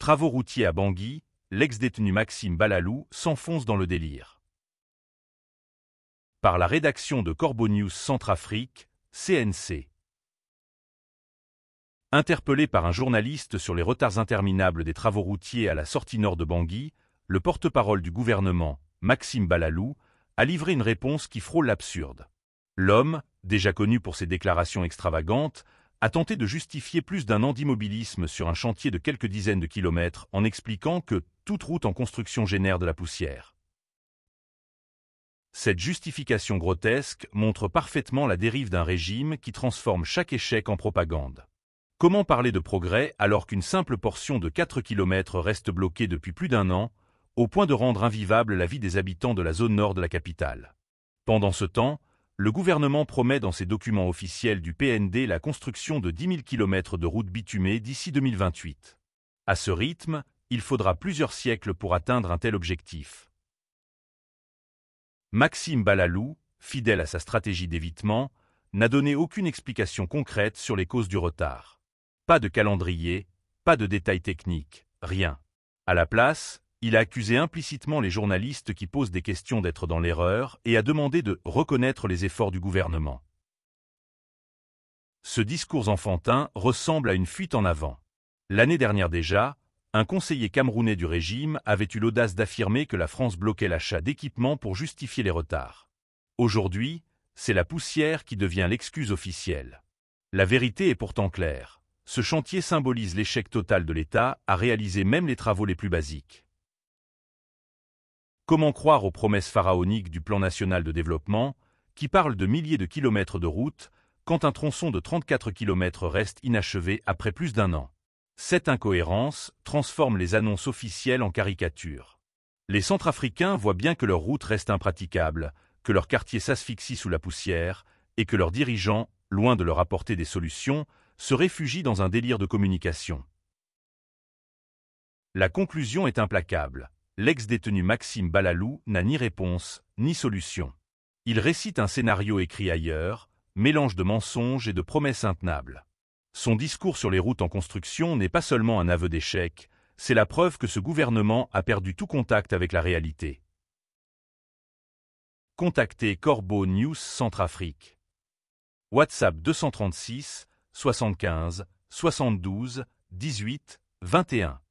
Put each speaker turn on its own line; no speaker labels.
Travaux routiers à Bangui, l'ex-détenu Maxime Balalou s'enfonce dans le délire. Par la rédaction de Corbeau News Centrafrique, CNC. Interpellé par un journaliste sur les retards interminables des travaux routiers à la sortie nord de Bangui, le porte-parole du gouvernement, Maxime Balalou, a livré une réponse qui frôle l'absurde. L'homme, déjà connu pour ses déclarations extravagantes, a tenté de justifier plus d'un an d'immobilisme sur un chantier de quelques dizaines de kilomètres en expliquant que toute route en construction génère de la poussière. Cette justification grotesque montre parfaitement la dérive d'un régime qui transforme chaque échec en propagande. Comment parler de progrès alors qu'une simple portion de 4 km reste bloquée depuis plus d'un an, au point de rendre invivable la vie des habitants de la zone nord de la capitale? Pendant ce temps, le gouvernement promet dans ses documents officiels du PND la construction de 10 000 km de routes bitumées d'ici 2028. À ce rythme, il faudra plusieurs siècles pour atteindre un tel objectif. Maxime Balalou, fidèle à sa stratégie d'évitement, n'a donné aucune explication concrète sur les causes du retard. Pas de calendrier, pas de détails techniques, rien. À la place, il a accusé implicitement les journalistes qui posent des questions d'être dans l'erreur et a demandé de reconnaître les efforts du gouvernement. Ce discours enfantin ressemble à une fuite en avant. L'année dernière déjà, un conseiller camerounais du régime avait eu l'audace d'affirmer que la France bloquait l'achat d'équipements pour justifier les retards. Aujourd'hui, c'est la poussière qui devient l'excuse officielle. La vérité est pourtant claire. Ce chantier symbolise l'échec total de l'État à réaliser même les travaux les plus basiques. Comment croire aux promesses pharaoniques du Plan national de développement, qui parle de milliers de kilomètres de route, quand un tronçon de 34 km reste inachevé après plus d'un an? Cette incohérence transforme les annonces officielles en caricatures. Les Centrafricains voient bien que leur route reste impraticable, que leur quartier s'asphyxie sous la poussière, et que leurs dirigeants, loin de leur apporter des solutions, se réfugient dans un délire de communication. La conclusion est implacable. L'ex-détenu Maxime Balalou n'a ni réponse, ni solution. Il récite un scénario écrit ailleurs, mélange de mensonges et de promesses intenables. Son discours sur les routes en construction n'est pas seulement un aveu d'échec, c'est la preuve que ce gouvernement a perdu tout contact avec la réalité. Contactez Corbeau News Centrafrique. WhatsApp 236 75 72 18 21.